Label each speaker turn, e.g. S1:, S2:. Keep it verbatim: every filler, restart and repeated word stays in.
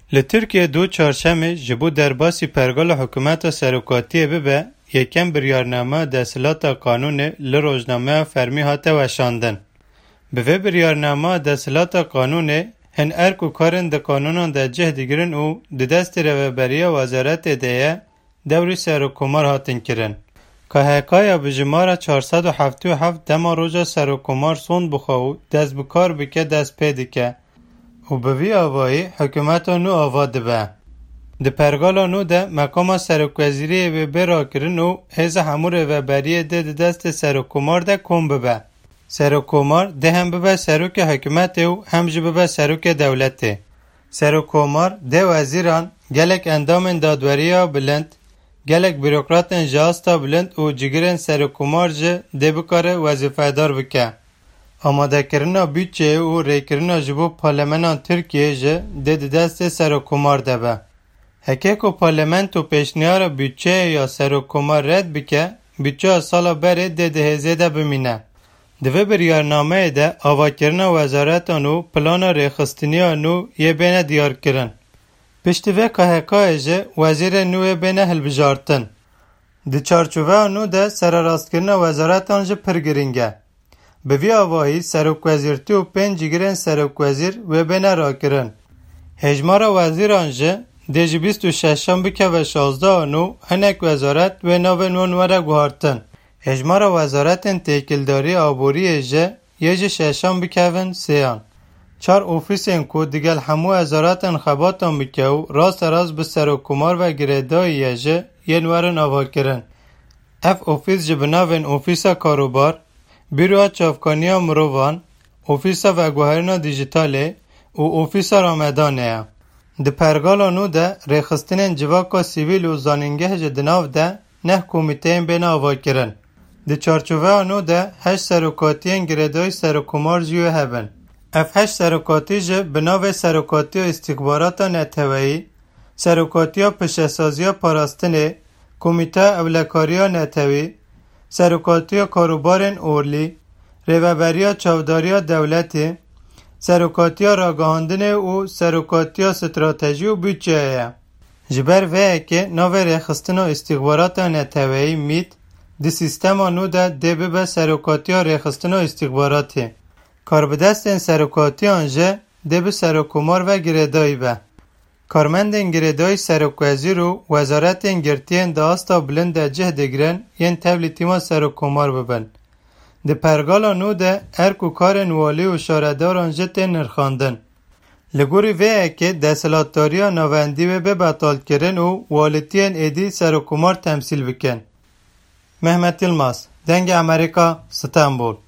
S1: لی ترکیه دو چهارشنبه جبو درباسی پرگال حکومت سروکاتی ببه یکم بریارنامه دستلات قانون لی روزنامه فرمی هاته وشاندن. به بریارنامه دستلات قانون هن ارک و کارن ده قانونان ده جهد گرن او ده دست روبری وزارت دیه دوری سروکومار هاتن کرن. که حکایه بجماره چهارصد و هفتاد و هفت دما روژا سروکومار سون بخواهو دست بکار بکه دست پیده که و به وی آوایی حکومت نو آواد به. ده پرگالا نو ده مقام سروکوزیری و برا کرن و هزه همور و بریه ده ده دست سروکومار ده کم ببه. سروکومار ده هم ببه سروک حکومت و هم جه ببه سروک دولته. سروکومار ده وزیران گلک اندام دادوریا بلند گلک بیروکراتن جاستا بلند و جگرن سروکومار جه ده بکاره وظیفه دار بکه. آماده کرنا بیچه و ری کرنا جبو پارلمانان ترکیه جه ده ده دست سروکومار ده به. هکه که پارلمان تو پیشنیار بیچه یا سروکومار رد بکه بیچه سالا بره ده ده هزه ده بمینه. دوی بریارنامه ده آوا کرنا وزارتان و پلان ریخستنی آنو یه بینه دیار کرن. پشتی وی که حکای جه وزیر نوی بینه هلبجارتن. ده چارچوه آنو ده سراراست کرنا وزارتان جه پرگرینگه. به وی آواهی سروک وزیرتی و پنج گرن سروک وزیر و بینه را کرن. هجمار وزیران جه دیج بیست و ششم بکه و شازده آنو هنک وزارت و نو نونوره گوهارتن. هجمار وزارتن تیکلداری آبوری جه یه جه ششم بکهون سیان. چار اوفیسین که دیگل همو وزارتن خباتان بکه و راست راست به سروکومار و گریدای یه جه یه نورن آوا کرن. اف اوفیس جه بناوین اوفیسا کاروبار، بیروها چافکانیا مروان، اوفیسا و گوهرنا دیجیتاله و اوفیسا رامدانه. ده پرگالانو ده ریخستنین جواکا سیویل و زانینگه جه دناو ده نه کمیتین بین آوا کرن. ده چارچوه آنو ده هشت سروکاتین گریدای سروکومار جیو هبن. اف هشت سروکاتی جه بناو سروکاتی استکباراتا نتوهی، سروکاتی پشهسازی پاراستنه، کمیته اولکاری نتوهی، سروکاتی کاروبارن اورلی، ریوبری چاوداری دولتی، سروکاتی راگاهاندنه و سروکاتی استراتژی و بیچه. جبر وی که نوی ریخستن و استخبارات نتوهی میت دی سیستم آنو ده دی به سروکاتی ریخستن و استخباراتی. کاربدستن سروکاتی آنجه دی به سروکومار و گریدایی به. کارمندن گریدای سروکوزیر و وزارت انگرتین داستا بلند جه دگرن ین تولیتی ما سروکومار ببن. ده پرگال آنو ده ارک و کار نوالی و شاردار آنجه تین نرخاندن. لگوری وی که دستلاتداری نواندی و به بطال کرن و والتین ایدی سروکومار تمثیل بکن. محمد یلماس، دنگ امریکا، استانبول.